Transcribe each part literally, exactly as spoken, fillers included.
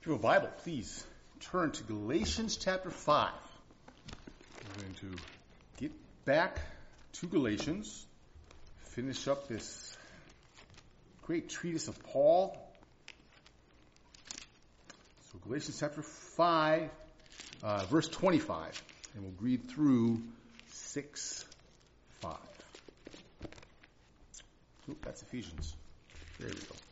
If you have a Bible, please turn to Galatians chapter five. We're going to get back to Galatians, finish up this great treatise of Paul. So Galatians chapter five, uh, verse twenty-five, and we'll read through six five. Oop, that's Ephesians. There we go.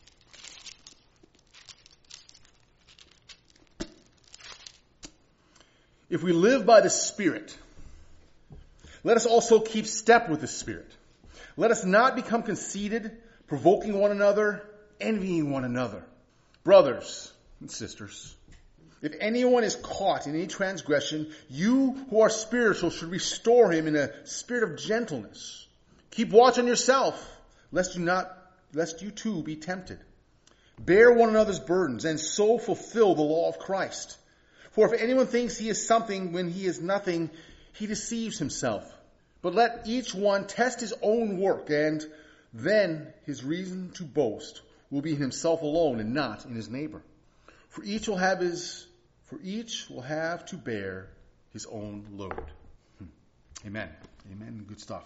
If we live by the Spirit, let us also keep step with the Spirit. Let us not become conceited, provoking one another, envying one another. Brothers and sisters, if anyone is caught in any transgression, you who are spiritual should restore him in a spirit of gentleness. Keep watch on yourself, lest you not, lest you too be tempted. Bear one another's burdens, and so fulfill the law of Christ. For if anyone thinks he is something when he is nothing, he deceives himself. But let each one test his own work, and then his reason to boast will be in himself alone and not in his neighbor. For each will have his, for each will have to bear his own load. Hmm. Amen. Amen. Good stuff.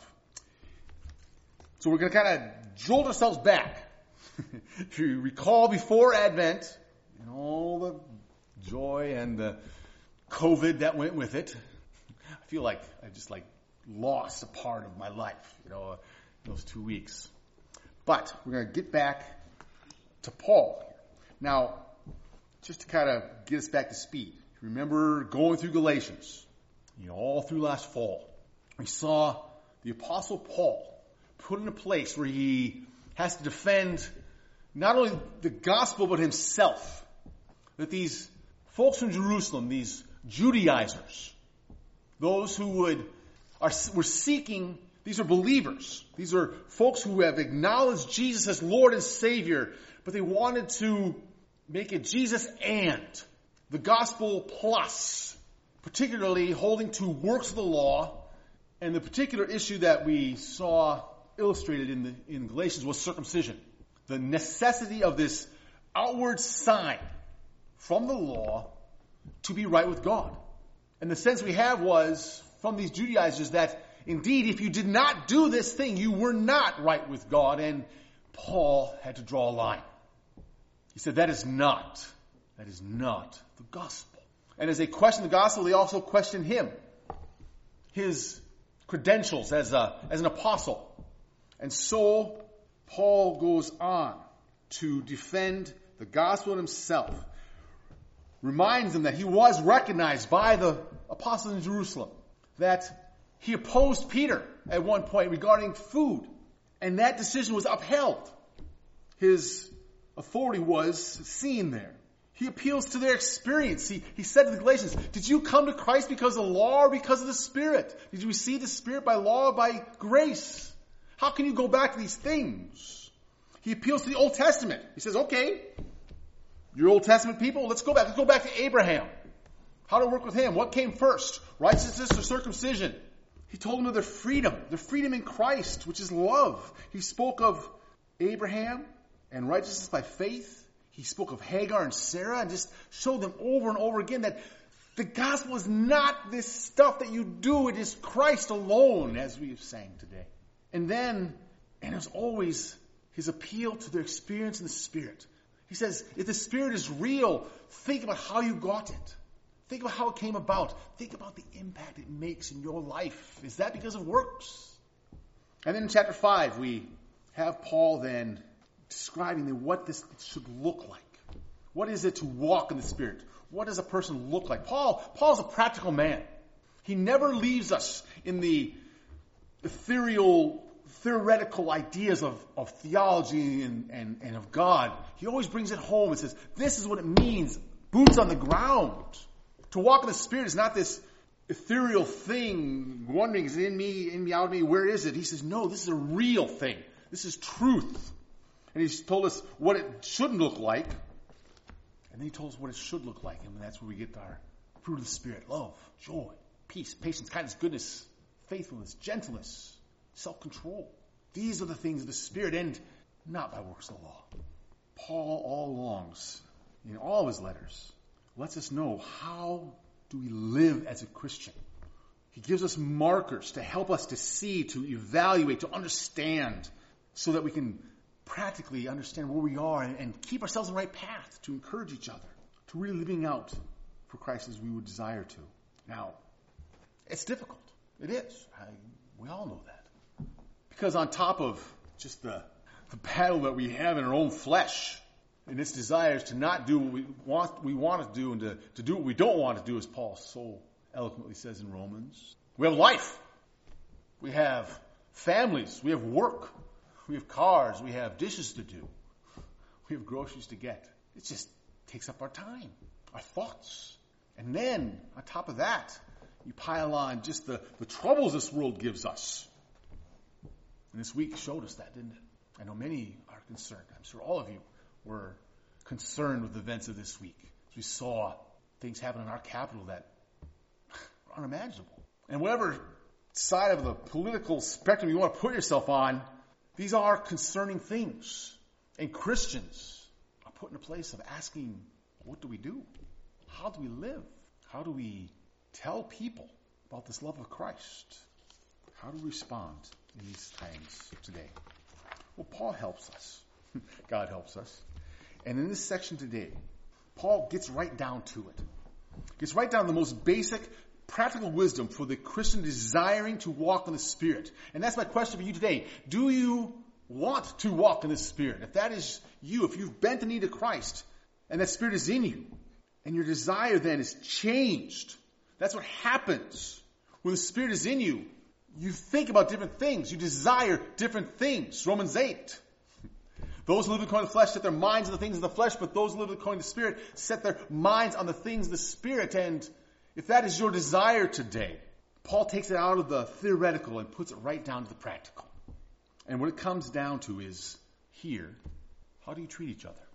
So we're going to kind of jolt ourselves back. If you recall before Advent and all the joy and the COVID that went with it, I feel like I just like lost a part of my life, you know, those two weeks. But we're going to get back to Paul. Now, just to kind of get us back to speed, remember going through Galatians, you know, all through last fall, we saw the Apostle Paul put in a place where he has to defend not only the gospel but himself. That these folks from Jerusalem, these Judaizers, those who would are were seeking, these are believers. These are folks who have acknowledged Jesus as Lord and Savior, but they wanted to make it Jesus and the gospel plus, particularly holding to works of the law. And the particular issue that we saw illustrated in the in Galatians was circumcision. The necessity of this outward sign from the law to be right with God. And the sense we have was from these Judaizers that indeed if you did not do this thing, you were not right with God, and Paul had to draw a line. He said that is not, that is not the gospel. And as they questioned the gospel, they also questioned him, his credentials as a as an apostle. And so Paul goes on to defend the gospel himself. Reminds them that he was recognized by the apostles in Jerusalem. That he opposed Peter at one point regarding food. And that decision was upheld. His authority was seen there. He appeals to their experience. He, he said to the Galatians, did you come to Christ because of the law or because of the Spirit? Did you receive the Spirit by law or by grace? How can you go back to these things? He appeals to the Old Testament. He says, okay, you're Old Testament people, let's go back. Let's go back to Abraham. How to work with him. What came first? Righteousness or circumcision? He told them of their freedom. Their freedom in Christ, which is love. He spoke of Abraham and righteousness by faith. He spoke of Hagar and Sarah and just showed them over and over again that the gospel is not this stuff that you do. It is Christ alone, as we have sang today. And then, and as always, his appeal to their experience in the Spirit. He says, if the Spirit is real, think about how you got it. Think about how it came about. Think about the impact it makes in your life. Is that because of works? And then in chapter five, we have Paul then describing what this should look like. What is it to walk in the Spirit? What does a person look like? Paul, Paul's a practical man. He never leaves us in the ethereal, theoretical ideas of, of theology and, and, and of God. He always brings it home and says, this is what it means, boots on the ground. To walk in the Spirit is not this ethereal thing, wondering, is it in me, in me, out of me, where is it? He says, no, this is a real thing. This is truth. And he's told us what it shouldn't look like. And then he told us what it should look like. And that's where we get our fruit of the Spirit. Love, joy, peace, patience, kindness, goodness, faithfulness, gentleness, self-control. These are the things of the Spirit and not by works of the law. Paul all longs in all of his letters lets us know how do we live as a Christian. He gives us markers to help us to see, to evaluate, to understand, so that we can practically understand where we are and, and keep ourselves on the right path, to encourage each other, to really living out for Christ as we would desire to. Now, it's difficult. It is. I, we all know that. Because on top of just the, the battle that we have in our own flesh, and its desires to not do what we want, we want to do, and to, to do what we don't want to do, as Paul so eloquently says in Romans. We have life. We have families. We have work. We have cars. We have dishes to do. We have groceries to get. It just takes up our time, our thoughts. And then, on top of that, you pile on just the, the troubles this world gives us. And this week showed us that, didn't it? I know many are concerned. I'm sure all of you were concerned with the events of this week. We saw things happen in our capital that are unimaginable. And whatever side of the political spectrum you want to put yourself on, these are concerning things. And Christians are put in a place of asking, what do we do? How do we live? How do we tell people about this love of Christ? How do we respond in these times today? Well, Paul helps us. God helps us. And in this section today, Paul gets right down to it. Gets right down to the most basic practical wisdom for the Christian desiring to walk in the Spirit. And that's my question for you today. Do you want to walk in the Spirit? If that is you, if you've bent the knee to Christ, and that Spirit is in you, and your desire then is changed, that's what happens. When the Spirit is in you, you think about different things. You desire different things. Romans eight. Those who live according to the flesh set their minds on the things of the flesh, but those who live according to the Spirit set their minds on the things of the Spirit. And if that is your desire today, Paul takes it out of the theoretical and puts it right down to the practical. And what it comes down to is, here, how do you treat each other?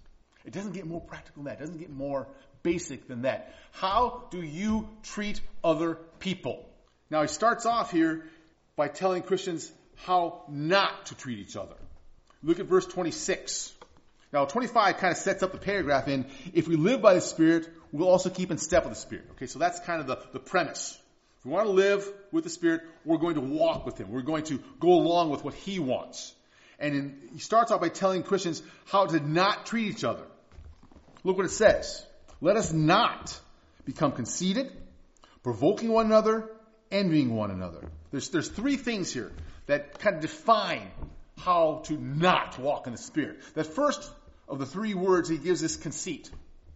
It doesn't get more practical than that. It doesn't get more basic than that. How do you treat other people? Now, he starts off here by telling Christians how not to treat each other. Look at verse twenty-six. Now, twenty-five kind of sets up the paragraph in, if we live by the Spirit, we'll also keep in step with the Spirit. Okay, so that's kind of the, the premise. If we want to live with the Spirit, we're going to walk with Him. We're going to go along with what He wants. And in, he starts off by telling Christians how to not treat each other. Look what it says. Let us not become conceited, provoking one another, envying one another. There's, there's three things here that kind of define how to not walk in the Spirit. That first of the three words, he gives this conceit.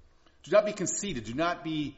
Do not be conceited. Do not be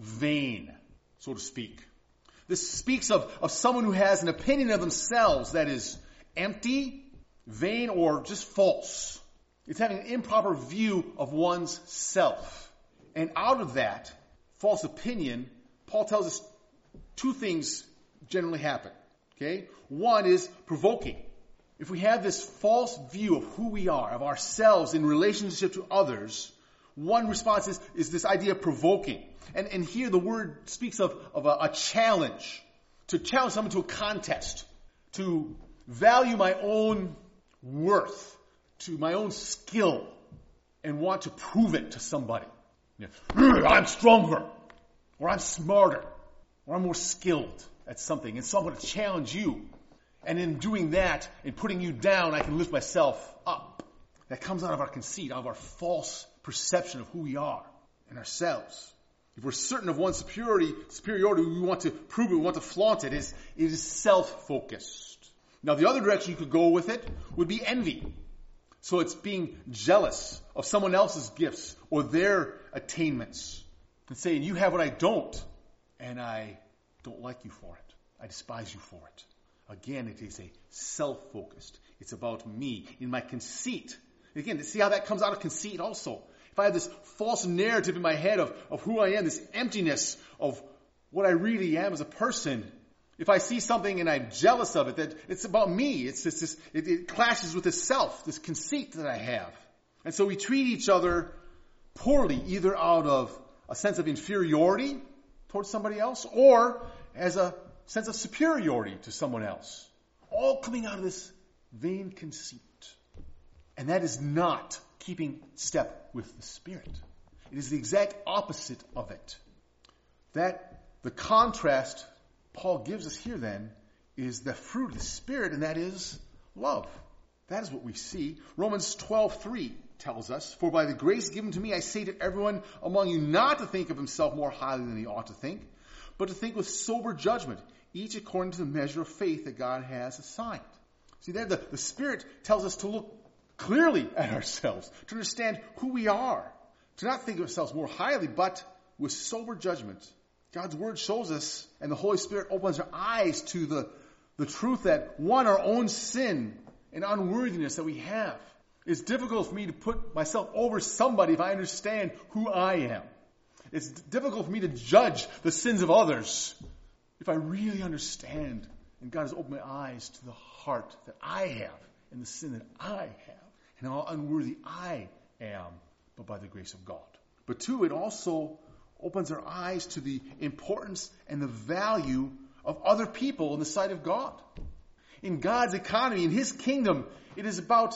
vain, so to speak. This speaks of, of someone who has an opinion of themselves that is empty, vain, or just false. It's having an improper view of one's self. And out of that false opinion, Paul tells us two things generally happen. Okay? One is provoking. If we have this false view of who we are, of ourselves in relationship to others, one response is, is this idea of provoking. And, and here the word speaks of, of a, a challenge. To challenge someone to a contest. To value my own worth. To my own skill. And want to prove it to somebody. You know, I'm stronger. Or I'm smarter. Or I'm more skilled at something. And so I'm going to challenge you. And in doing that, in putting you down, I can lift myself up. That comes out of our conceit, out of our false perception of who we are and ourselves. If we're certain of one's superiority, superiority, we want to prove it, we want to flaunt it. It is, it is self-focused. Now, the other direction you could go with it would be envy. So it's being jealous of someone else's gifts or their attainments. And saying, you have what I don't, and I don't like you for it. I despise you for it. Again, it is a self-focused. It's about me in my conceit. Again, see how that comes out of conceit also. If I have this false narrative in my head of, of who I am, this emptiness of what I really am as a person, if I see something and I'm jealous of it, that it's about me. It's just this, it, it clashes with this self, this conceit that I have. And so we treat each other poorly, either out of a sense of inferiority towards somebody else, or as a sense of superiority to someone else. All coming out of this vain conceit. And that is not keeping step with the Spirit. It is the exact opposite of it. That the contrast Paul gives us here then is the fruit of the Spirit, and that is love. That is what we see. Romans twelve three tells us, "For by the grace given to me, I say to everyone among you not to think of himself more highly than he ought to think, but to think with sober judgment, each according to the measure of faith that God has assigned." See there, the, the Spirit tells us to look clearly at ourselves, to understand who we are, to not think of ourselves more highly, but with sober judgment. God's Word shows us, and the Holy Spirit opens our eyes to the, the truth that, one, our own sin and unworthiness that we have. It's difficult for me to put myself over somebody if I understand who I am. It's difficult for me to judge the sins of others if I really understand, and God has opened my eyes to the heart that I have and the sin that I have and how unworthy I am, but by the grace of God. But two, it also opens our eyes to the importance and the value of other people in the sight of God. In God's economy, in His kingdom, it is about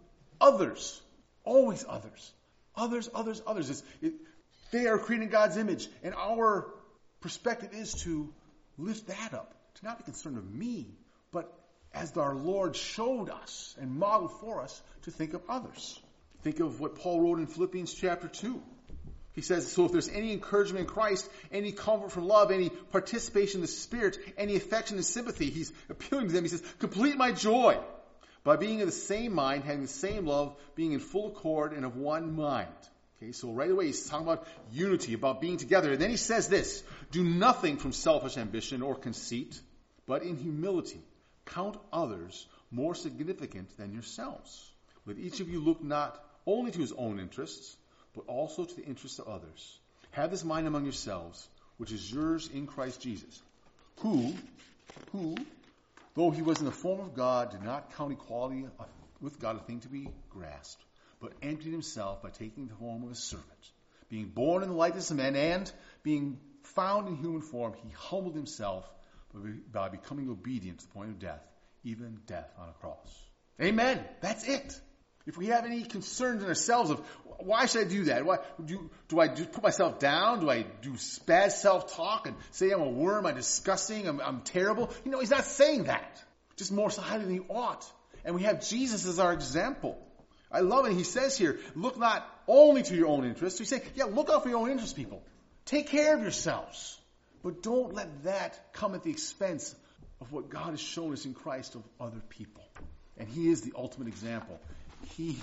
others. Always others. Others, others, others. It's, it, they are created in God's image. And our perspective is to lift that up. To not be concerned with me, but as our Lord showed us and modeled for us, to think of others. Think of what Paul wrote in Philippians chapter two. He says, "So if there's any encouragement in Christ, any comfort from love, any participation in the Spirit, any affection and sympathy," he's appealing to them. He says, "complete my joy by being of the same mind, having the same love, being in full accord and of one mind." Okay, so right away he's talking about unity, about being together. And then he says this, "Do nothing from selfish ambition or conceit, but in humility count others more significant than yourselves. Let each of you look not only to his own interests, but also to the interests of others. Have this mind among yourselves, which is yours in Christ Jesus, who, who, though he was in the form of God, did not count equality with God a thing to be grasped, but emptied himself by taking the form of a servant. Being born in the likeness of men, and being found in human form, he humbled himself by becoming obedient to the point of death, even death on a cross." Amen. That's it. If we have any concerns in ourselves of, why should I do that? Why, do, do I do, put myself down? Do I do bad self-talk and say I'm a worm, I'm disgusting, I'm, I'm terrible? You know, he's not saying that. Just more so highly than he ought. And we have Jesus as our example. I love it. He says here, look not only to your own interests. He's saying, yeah, look out for your own interests, people. Take care of yourselves. But don't let that come at the expense of what God has shown us in Christ of other people. And he is the ultimate example. He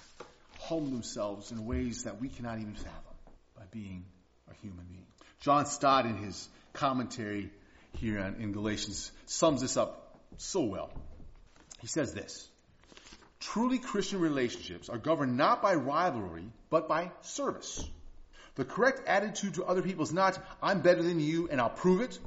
humbled themselves in ways that we cannot even fathom by being a human being. John Stott, in his commentary here on, in Galatians, sums this up so well. He says this: "Truly Christian relationships are governed not by rivalry, but by service. The correct attitude to other people is not, I'm better than you and I'll prove it,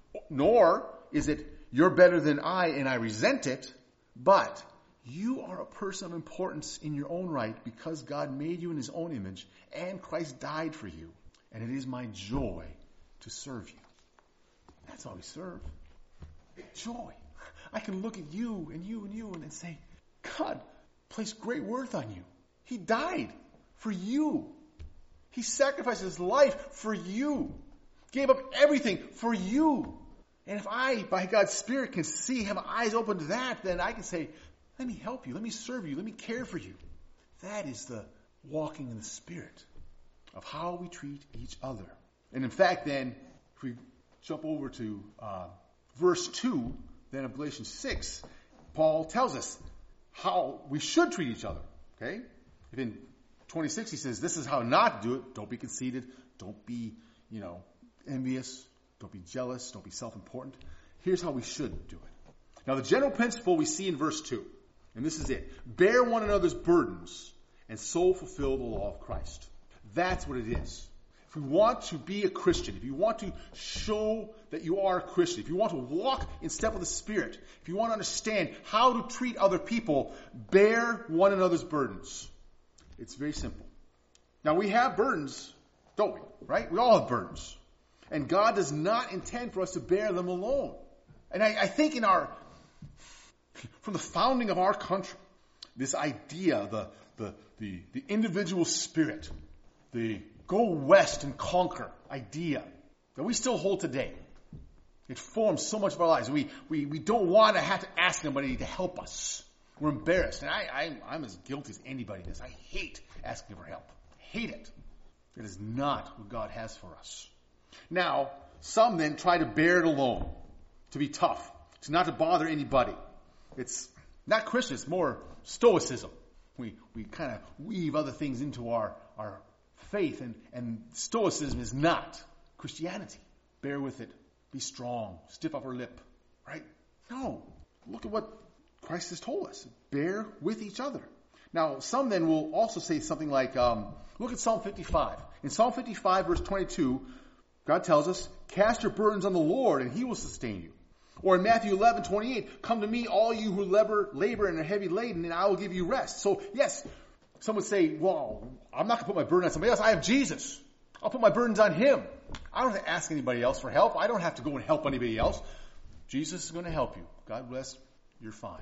nor is it, you're better than I and I resent it, but you are a person of importance in your own right because God made you in his own image and Christ died for you. And it is my joy to serve you." That's how we serve. Joy. I can look at you and you and you and say, God placed great worth on you. He died for you. He sacrificed his life for you. Gave up everything for you. And if I, by God's Spirit, can see, have my eyes open to that, then I can say, let me help you. Let me serve you. Let me care for you. That is the walking in the Spirit of how we treat each other. And in fact, then, if we jump over to uh, verse two, then of Galatians six, Paul tells us how we should treat each other. Okay? If in twenty-six he says, this is how not to do it. Don't be conceited. Don't be, you know, envious. Don't be jealous. Don't be self-important. Here's how we should do it. Now, the general principle we see in verse two, and this is it: bear one another's burdens and so fulfill the law of Christ. That's what it is. If we want to be a Christian, if you want to show that you are a Christian, if you want to walk in step with the Spirit, if you want to understand how to treat other people, bear one another's burdens. It's very simple. Now, we have burdens, don't we? Right? We all have burdens. And God does not intend for us to bear them alone. And I, I think in our, from the founding of our country, this idea, the, the, the, the individual spirit, the go west and conquer idea that we still hold today. It forms so much of our lives. We, we, we don't want to have to ask anybody to help us. We're embarrassed. And I, I, I'm as guilty as anybody is. I hate asking for help. I hate it. It is not what God has for us. Now, some then try to bear it alone, to be tough, to not to bother anybody. It's not Christian, it's more stoicism. We we kind of weave other things into our, our faith, and, and stoicism is not Christianity. Bear with it. Be strong. Stiff upper lip. Right? No. Look at what Christ has told us. Bear with each other. Now, some then will also say something like, um, look at Psalm fifty-five. In Psalm fifty-five, verse twenty-two, God tells us, cast your burdens on the Lord, and he will sustain you. Or in Matthew eleven twenty-eight, come to me, all you who labor, labor and are heavy laden, and I will give you rest. So, yes, some would say, well, I'm not going to put my burden on somebody else. I have Jesus. I'll put my burdens on him. I don't have to ask anybody else for help. I don't have to go and help anybody else. Jesus is going to help you. God bless. You're fine.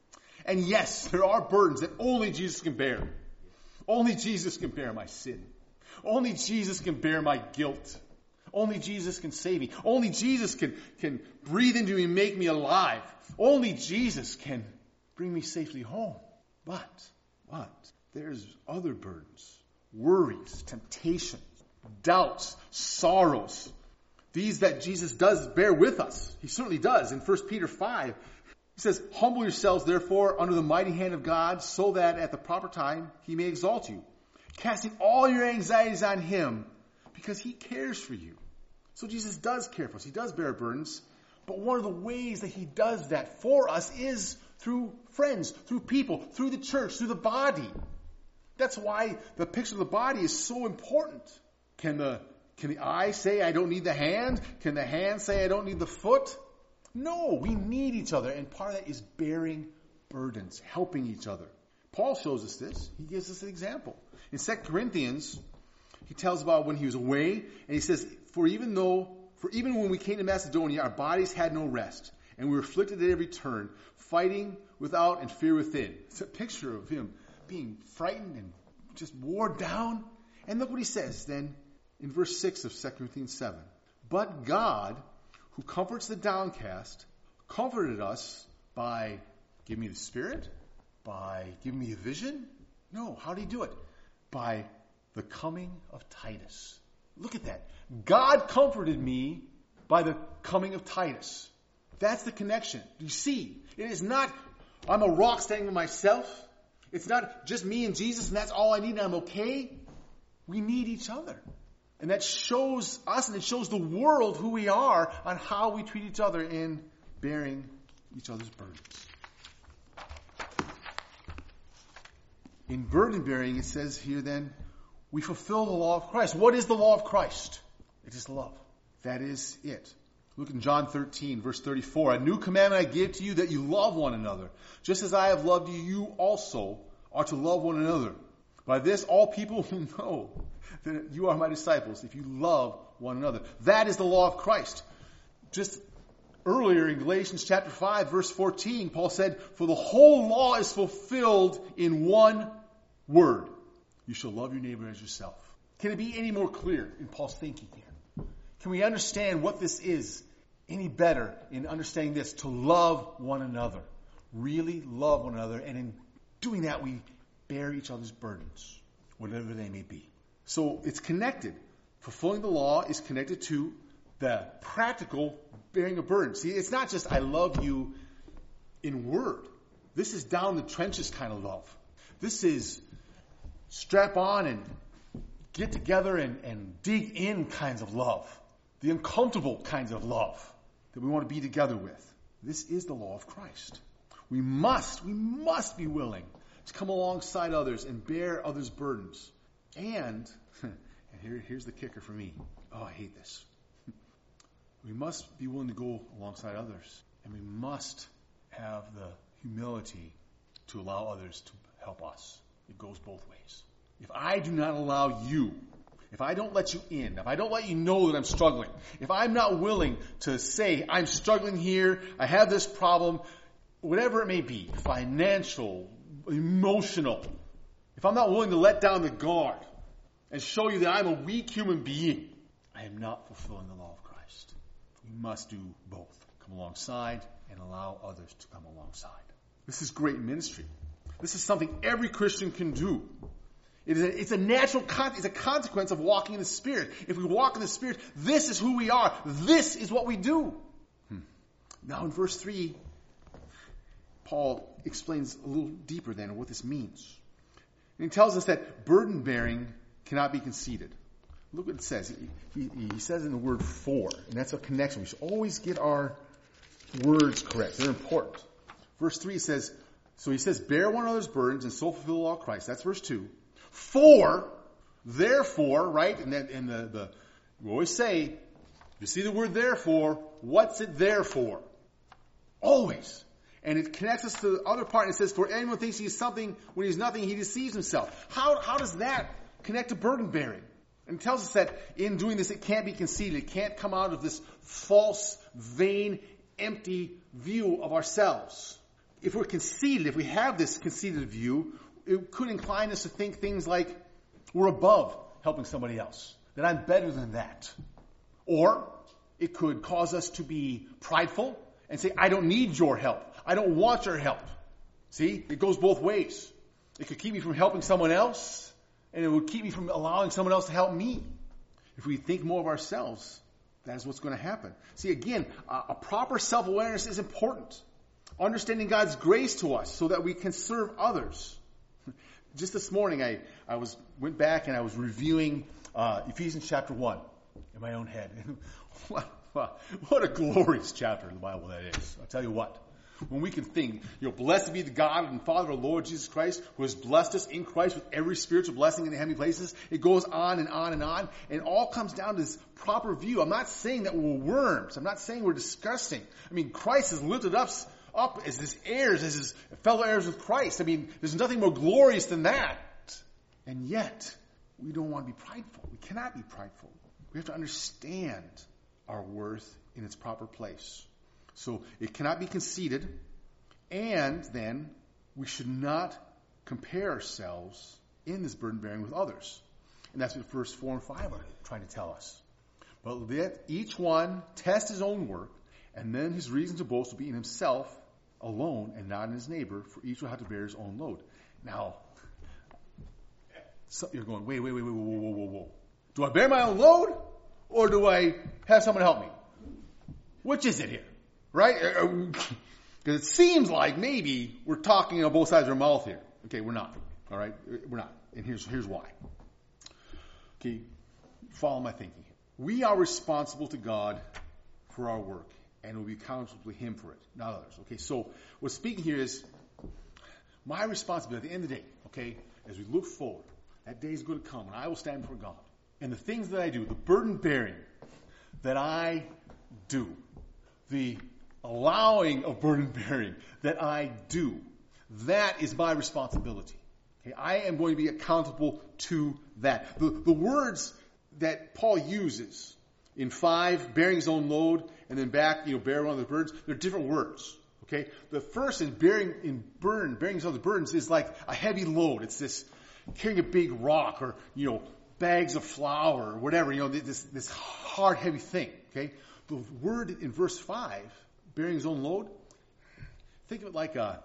And yes, there are burdens that only Jesus can bear. Only Jesus can bear my sin. Only Jesus can bear my guilt. Only Jesus can save me. Only Jesus can, can breathe into me and make me alive. Only Jesus can bring me safely home. But, but, there's other burdens. Worries, temptations, doubts, sorrows. These that Jesus does bear with us. He certainly does. In First Peter five, he says, humble yourselves therefore under the mighty hand of God, so that at the proper time he may exalt you, casting all your anxieties on him, because he cares for you. So Jesus does care for us. He does bear burdens. But one of the ways that he does that for us is through friends, through people, through the church, through the body. That's why the picture of the body is so important. Can the, can the eye say, I don't need the hand? Can the hand say, I don't need the foot? No, we need each other. And part of that is bearing burdens, helping each other. Paul shows us this. He gives us an example. In Second Corinthians, he tells about when he was away, and he says, For even though, for even when we came to Macedonia, our bodies had no rest, and we were afflicted at every turn, fighting without and fear within. It's a picture of him being frightened and just worn down. And look what he says then in verse six of Second Corinthians seven. But God, who comforts the downcast, comforted us by giving me the Spirit, by giving me a vision. No, how did he do it? By the coming of Titus. Look at that. God comforted me by the coming of Titus. That's the connection. You see, it is not, I'm a rock standing by myself. It's not just me and Jesus and that's all I need and I'm okay. We need each other. And that shows us and it shows the world who we are on how we treat each other in bearing each other's burdens. In burden bearing, it says here then, we fulfill the law of Christ. What is the law of Christ? It is love. That is it. Look in John thirteen, verse thirty-four. A new commandment I give to you, that you love one another. Just as I have loved you, you also are to love one another. By this, all people will know that you are my disciples, if you love one another. That is the law of Christ. Just earlier in Galatians chapter five, verse fourteen, Paul said, For the whole law is fulfilled in one word. You shall love your neighbor as yourself. Can it be any more clear in Paul's thinking here? Can we understand what this is any better in understanding this? To love one another. Really love one another. And in doing that, we bear each other's burdens, whatever they may be. So it's connected. Fulfilling the law is connected to the practical bearing of burdens. See, it's not just I love you in word. This is down the trenches kind of love. This is strap on and get together and, and dig in kinds of love. The uncomfortable kinds of love that we want to be together with. This is the law of Christ. We must, we must be willing to come alongside others and bear others' burdens. And, and here, here's the kicker for me. Oh, I hate this. We must be willing to go alongside others. And we must have the humility to allow others to help us. It goes both ways. If I do not allow you, if I don't let you in, if I don't let you know that I'm struggling, if I'm not willing to say, I'm struggling here, I have this problem, whatever it may be, financial, emotional, if I'm not willing to let down the guard, and show you that I'm a weak human being, I am not fulfilling the law of Christ. We must do both. Come alongside and allow others to come alongside. This is great ministry. This is something every Christian can do. It is a, it's a natural con- it's a consequence of walking in the Spirit. If we walk in the Spirit, this is who we are. This is what we do. Hmm. Now in verse three, Paul explains a little deeper then what this means. And he tells us that burden bearing cannot be conceited. Look what it says. He, he, he says in the word for, and that's a connection. We should always get our words correct. They're important. Verse three says, so he says, bear one another's burdens and so fulfill the law of Christ. That's verse two. For, therefore, right? And then in the, the we always say, you see the word therefore, what's it there for? Always. And it connects us to the other part, and it says, for anyone thinks he is something when he's nothing, he deceives himself. How, how does that connect to burden bearing? And it tells us that in doing this, it can't be conceited. It can't come out of this false, vain, empty view of ourselves. If we're conceited, if we have this conceited view, it could incline us to think things like we're above helping somebody else, that I'm better than that. Or it could cause us to be prideful and say, I don't need your help. I don't want your help. See, it goes both ways. It could keep me from helping someone else, and it would keep me from allowing someone else to help me. If we think more of ourselves, that is what's going to happen. See, again, a, a proper self-awareness is important. Understanding God's grace to us so that we can serve others. Just this morning, I, I was went back and I was reviewing uh, Ephesians chapter one in my own head. what, what, what a glorious chapter in the Bible that is. I'll tell you what. When we can think, you know, blessed be the God and Father of our Lord Jesus Christ, who has blessed us in Christ with every spiritual blessing in the heavenly places. It goes on and on and on, and it all comes down to this proper view. I'm not saying that we're worms. I'm not saying we're disgusting. I mean, Christ has lifted us up as his heirs, as his fellow heirs with Christ. I mean, there's nothing more glorious than that. And yet, we don't want to be prideful. We cannot be prideful. We have to understand our worth in its proper place. So it cannot be conceited, and then we should not compare ourselves in this burden bearing with others. And that's what verse four and five are trying to tell us. But let each one test his own work, and then his reason to boast will be in himself alone and not in his neighbor, for each will have to bear his own load. Now, so you're going, wait, wait, wait, wait, whoa, whoa, whoa, whoa. Do I bear my own load, or do I have someone help me? Which is it here? Right? Because it seems like maybe we're talking on both sides of our mouth here. Okay, we're not. All right? We're not. And here's, here's why. Okay, follow my thinking. We are responsible to God for our work, and we'll be accountable to him for it, not others. Okay, so what's speaking here is my responsibility at the end of the day, okay, as we look forward, that day is going to come, and I will stand before God. And the things that I do, the burden bearing that I do, the allowing of burden bearing that I do, that is my responsibility. Okay, I am going to be accountable to that. The, the words that Paul uses in five, bearing his own load, and then back, you know, bear one of the burdens, they're different words. Okay, the first is bearing in burden, bearing his other burdens is like a heavy load. It's this carrying a big rock, or you know, bags of flour, or whatever. You know, this this hard, heavy thing. Okay, the word in verse five, bearing his own load, think of it like a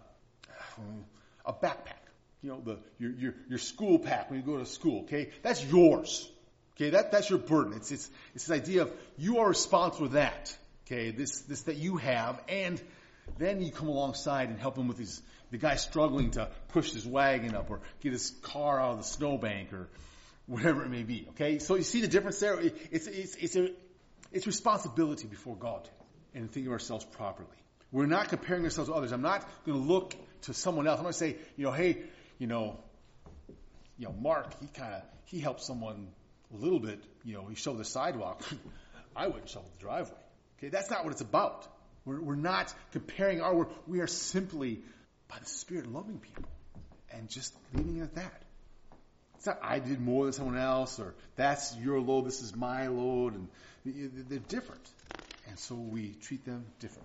a backpack. You know, the your your your school pack when you go to school. Okay, that's yours. Okay, that that's your burden. It's it's it's this idea of you are responsible for that. Okay, this this that you have, and then you come alongside and help him with his the guy struggling to push his wagon up or get his car out of the snowbank or whatever it may be. Okay, so you see the difference there. It's it's it's a it's responsibility before God and thinking of ourselves properly. We're not comparing ourselves to others. I'm not going to look to someone else. I'm going to say, you know, hey, you know, you know, Mark, he kind of he helped someone a little bit. You know, he shoveled the sidewalk. I wouldn't shovel the driveway. Okay, that's not what it's about. We're, we're not comparing our work. We are simply, by the Spirit, loving people and just leaving it at that. It's not I did more than someone else, or that's your load, this is my load, and they're different. And so we treat them differently.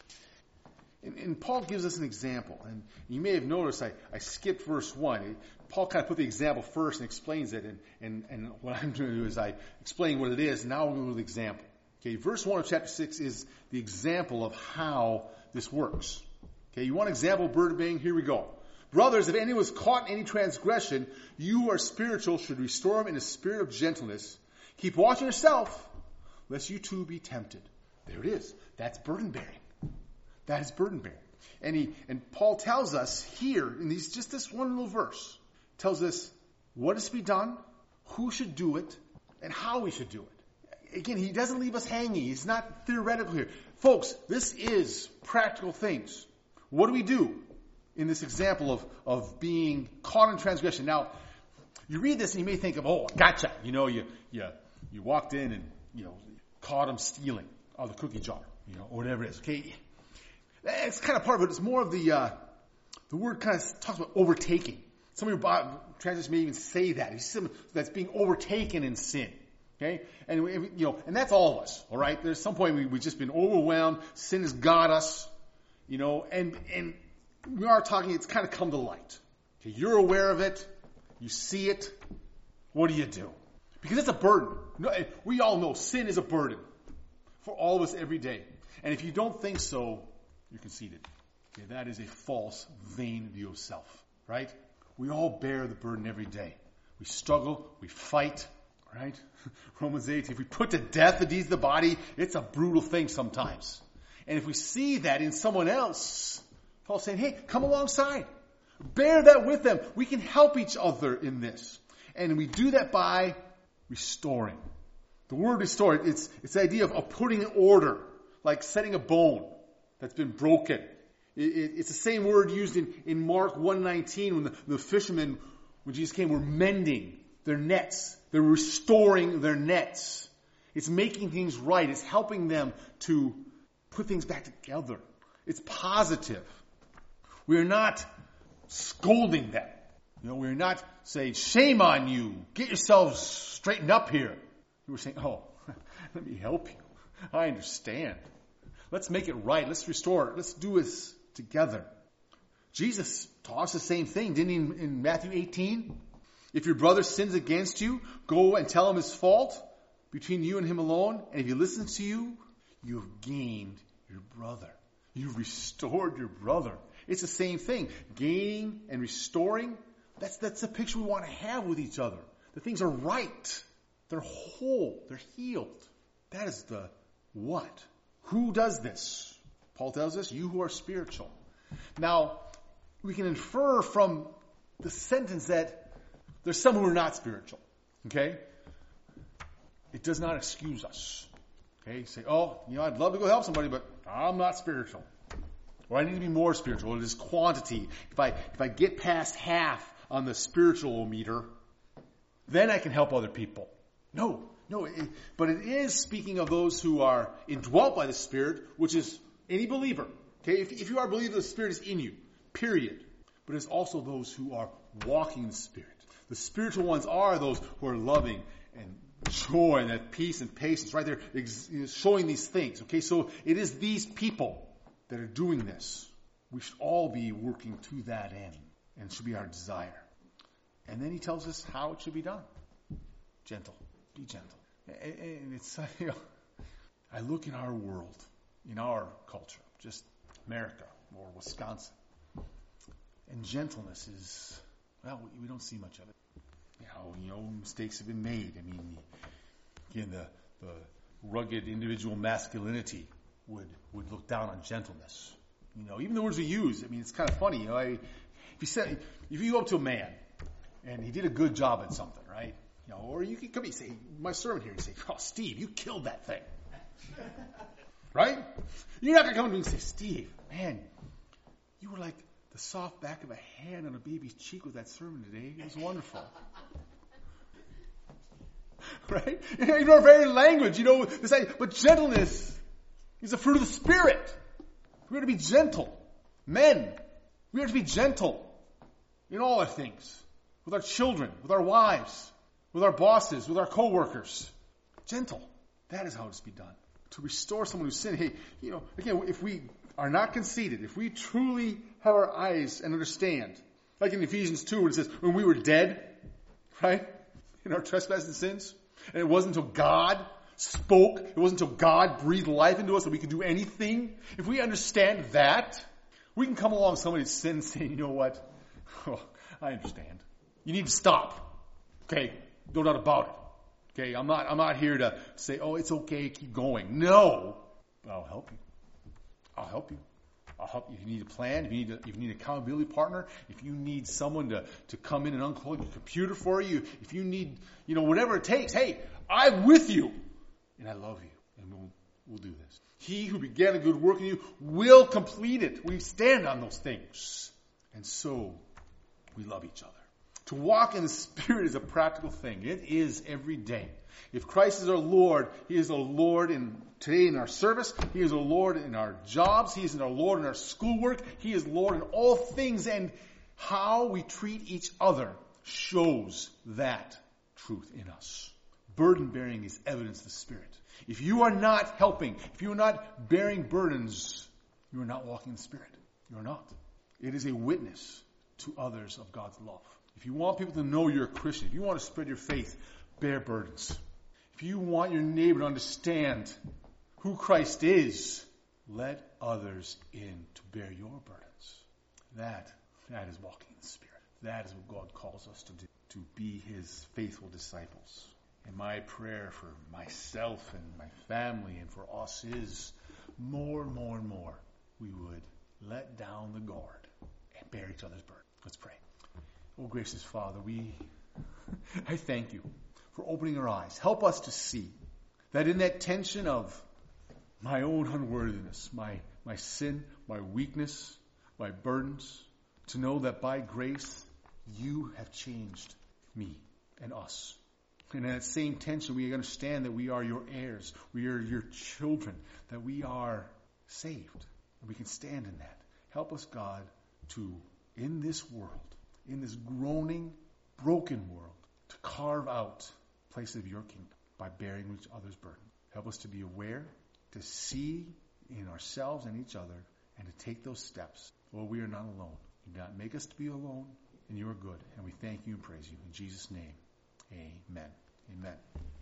And, and Paul gives us an example. And you may have noticed I, I skipped verse one. Paul kind of put the example first and explains it. And, and, and what I'm going to do is I explain what it is. And now we're going to go to the example. Okay, verse one of chapter six is the example of how this works. Okay, you want an example of burden bearing? Here we go. Brothers, if anyone was caught in any transgression, you who are spiritual should restore him in a spirit of gentleness. Keep watching yourself, lest you too be tempted. There it is. That's burden bearing. That is burden bearing. And he and Paul tells us here in these just this one little verse, tells us what is to be done, who should do it, and how we should do it. Again, he doesn't leave us hanging. He's not theoretical here. Folks, this is practical things. What do we do in this example of, of being caught in transgression? Now, you read this and you may think of, oh, gotcha. You know, you you you walked in and, you know, caught him stealing out of the cookie jar, you know, or whatever it is. Okay, it's kind of part of it. It's more of the uh, the word kind of talks about overtaking. Some of your translations may even say that. It's that's being overtaken in sin. Okay, and we, you know, and that's all of us. All right, there's some point we we've just been overwhelmed. Sin has got us, you know, and and we are talking. It's kind of come to light. Okay, you're aware of it. You see it. What do you do? Because it's a burden. No, we all know sin is a burden for all of us every day. And if you don't think so, you're conceited. Okay, that is a false, vain view of self. Right? We all bear the burden every day. We struggle. We fight. Right? Romans eight, if we put to death the deeds of the body, it's a brutal thing sometimes. And if we see that in someone else, Paul's saying, hey, come alongside. Bear that with them. We can help each other in this. And we do that by restoring. The word restore, it's, it's the idea of, of putting in order, like setting a bone that's been broken. It, it, it's the same word used in, in Mark one nineteen when the, the fishermen, when Jesus came, were mending their nets. They're restoring their nets. It's making things right. It's helping them to put things back together. It's positive. We're not scolding them. You know, we're not saying, shame on you. Get yourselves straightened up here. We're saying, oh, let me help you. I understand. Let's make it right. Let's restore it. Let's do this together. Jesus taught us the same thing, didn't he, in, in Matthew eighteen? If your brother sins against you, go and tell him his fault between you and him alone. And if he listens to you, you have gained your brother. You've restored your brother. It's the same thing. Gaining and restoring, that's, that's the picture we want to have with each other. The things are right. They're whole. They're healed. That is the what. Who does this? Paul tells us, you who are spiritual. Now, we can infer from the sentence that there's some who are not spiritual. Okay? It does not excuse us. Okay? You say, oh, you know, I'd love to go help somebody, but I'm not spiritual. Or I need to be more spiritual. It is quantity. If I if I get past half on the spiritual meter, then I can help other people. No, no. It, but it is speaking of those who are indwelt by the Spirit, which is any believer. Okay? If, if you are a believer, the Spirit is in you. Period. But it's also those who are walking in the Spirit. The spiritual ones are those who are loving and joy and that peace and patience. Right? They're ex- showing these things. Okay? So it is these people that are doing this. We should all be working to that end. And it should be our desire. And then he tells us how it should be done. Gentle. Be gentle. And it's, you know, I look in our world, in our culture, just America or Wisconsin. And gentleness is, well, we don't see much of it. You know, you know, mistakes have been made. I mean, again, the, the rugged individual masculinity would, would look down on gentleness. You know, even the words we use, I mean, it's kind of funny. You know, I, if you said, if you go up to a man and he did a good job at something, right? You know, or you could come and say, my sermon here, you say, oh, Steve, you killed that thing. Right? You're not going to come to me and say, Steve, man, you were like the soft back of a hand on a baby's cheek with that sermon today. It was wonderful. Right? You know, our very language, you know, this idea, but gentleness is a fruit of the Spirit. We are to be gentle. Men, we are to be gentle in all our things. With our children, with our wives, with our bosses, with our co-workers. Gentle. That is how it's to be done. To restore someone who's sinned. Hey, you know, again, if we are not conceited, if we truly have our eyes and understand Like in Ephesians two, when it says, when we were dead, right, in our trespasses and sins, and it wasn't until God spoke, it wasn't until God breathed life into us that we could do anything. If we understand that, we can come along somebody's sin and say, you know what? Oh, I understand. You need to stop. Okay? No doubt about it. Okay? I'm not, I'm not here to say, oh, it's okay, keep going. No. But I'll help you. I'll help you. I'll help you. If you need a plan, if you need a, if you need an accountability partner, if you need someone to, to come in and unplug your computer for you, if you need, you know, whatever it takes, hey, I'm with you. And I love you. And we'll, we'll do this. He who began a good work in you will complete it. We stand on those things. And so, we love each other. To walk in the Spirit is a practical thing. It is every day. If Christ is our Lord, He is our Lord in today in our service. He is our Lord in our jobs. He is our Lord in our schoolwork. He is Lord in all things. And how we treat each other shows that truth in us. Burden bearing is evidence of the Spirit. If you are not helping, if you are not bearing burdens, you are not walking in the Spirit. You are not. It is a witness to others of God's love. If you want people to know you're a Christian, if you want to spread your faith, bear burdens. If you want your neighbor to understand who Christ is, let others in to bear your burdens. That, that is walking in the Spirit. That is what God calls us to do, to be His faithful disciples. And my prayer for myself and my family and for us is more and more and more we would let down the guard and bear each other's burden. Let's pray. Oh, gracious Father, we, I thank you for opening our eyes. Help us to see that in that tension of my own unworthiness, my, my sin, my weakness, my burdens, to know that by grace you have changed me and us. And in that same tension, we understand that we are your heirs. We are your children. That we are saved. And we can stand in that. Help us, God, to, in this world, in this groaning, broken world, to carve out a place of your kingdom by bearing each other's burden. Help us to be aware, to see in ourselves and each other, and to take those steps. Lord, we are not alone. You do not make us to be alone, and you are good. And we thank you and praise you. In Jesus' name, amen. Amen.